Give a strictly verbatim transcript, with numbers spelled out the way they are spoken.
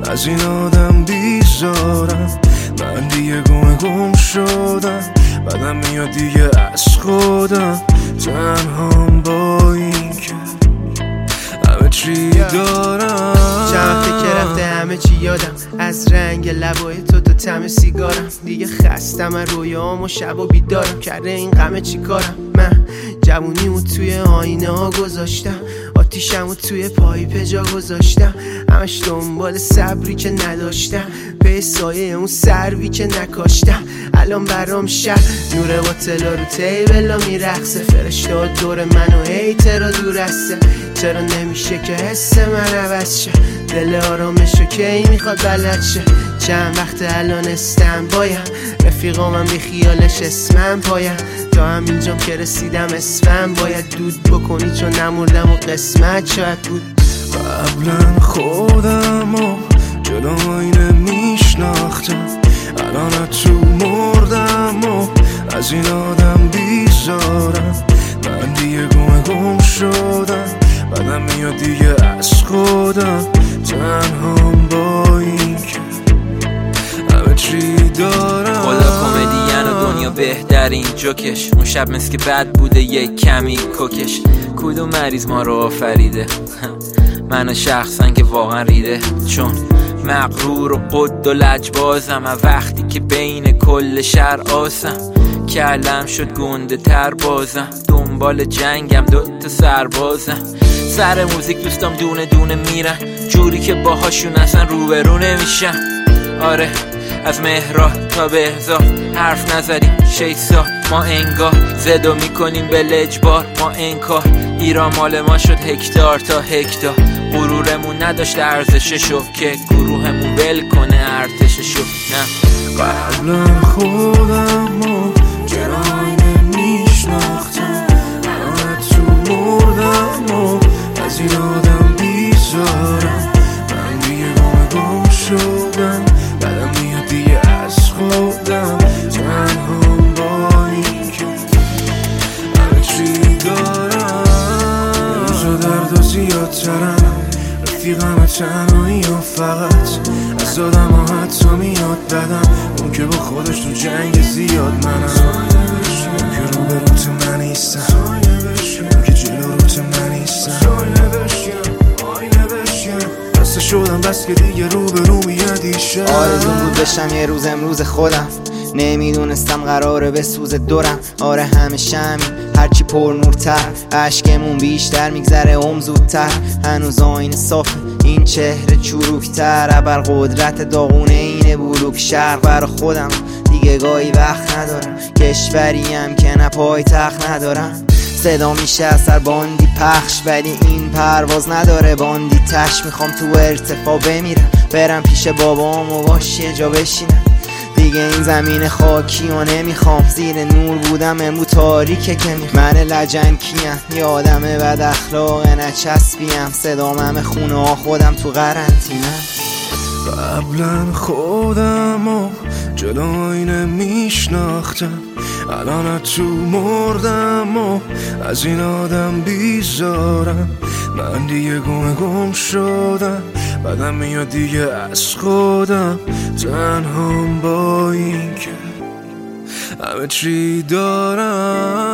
از این آدم بیزارم، من دیگه گم گم شدم، بعدم میاد دیگه از خودم، تنهام با این که همه چی دارم. چند وقته که رفته همه چی یادم، از رنگ لبای تو تا طعم سیگارم. دیگه خستم از رویام و شب و بیدارم، کرده این غمه چی کارم. من جوونیمو توی آینه ها گذاشتم، آتیشمو توی پایپ جا گذاشتم، همش دنبال صبری که نداشتم، به سایه اون سروی که نکاشتم. الان برام شب نور باطلا رو تیبلا میرقصه، فرشته دور منو هیترا دور هسته. چرا نمیشه که حس من عوض شه، دل آرامشو کی میخواد بلد شه. چند وقت الان استم بایم، رفیقا من بی خیالش اسمم پایم، تا همینجام که رسیدم اسمم باید دود بکنی چون نمردم و قسمت شاید بود. قبلا خودم و جلو اینه میشناختم، الان تو مردم و از این آدم بیزارم، من دیگه گم گم شدم، بعدم میاد دیگه از خودم، تنهام با این که همه چی دارم. خدا کمدین و دنیا بهترین جوکش، اون شب مثل که بد بوده یک کمی کوکش. کدوم مریض ما رو آفریده؟ منو شخصا که واقعا ریده، چون مغرور و قد و لجبازم، وقتی که بین کل شهر آسم، کلم شد گنده تر بازم، دنبال جنگم دوتا سربازم. سر موزیک دوستام دونه دونه میرن، جوری که باهاشون اصلا روبرو نمیشن. آره از مهرا تا بهزاد حرف نزدیم شیسا، ما انگار زدو میکنیم به لجبار، ما انکار ایران مال ما شد هکتار تا هکتار. غرورمون نداشت ارزششو که گروهمون ول کنه ارتششو. نه قبلا خودم و جراینه میشناختم، الان تو مردم و از این آدم بیزارم، من دیگه گم گم شدم، بعدم میاد دیگه از خودم، تنهام با این که همه چی دارم. روزا درد و زیادترم، رفیقم تنهایی و فقط از آدم ها حتی میاد بدم، اون که با خودش تو جنگ زیاد منم، اون که رو به روت من نیستم، اون که جلو روت من نیستم. بسته شدم بس که دیگه رو به رو میادی شد. آرزون بود بشم یه روز امروز خودم، نمیدونستم قراره به سوز دورم. آره همیشه همین، هرچی پر نورتر، عشقمون بیشتر میگذره ام زودتر. هنوز آینه صافه این چهره چروکتر، ابر قدرت داغونه اینه بلوک شرق. برا خودم دیگه گاهی وقت ندارم، کشوریم که نه پای تخت ندارم. صدا میشه اثر باندی پخش، ولی این پرواز نداره باندی تش. میخوام تو ارتفاع بمیرم، برم پیش بابام و باش یه جا بشینم. دیگه این زمین خاکی و نمیخوام، زیر نور بودم امرو تاریکه که میخوام. من لجن کیم، یه آدم بد اخلاق نچسبیم، صدام همه خونه ها خودم تو قرنطینم. قبلا خودم و جلو اینه میشناختم، الان تو مردم و از این آدم بیزارم، من دیگه گم گم شدم، بعدم میاد دیگه از خودم، تنهام با این که همه چی دارم.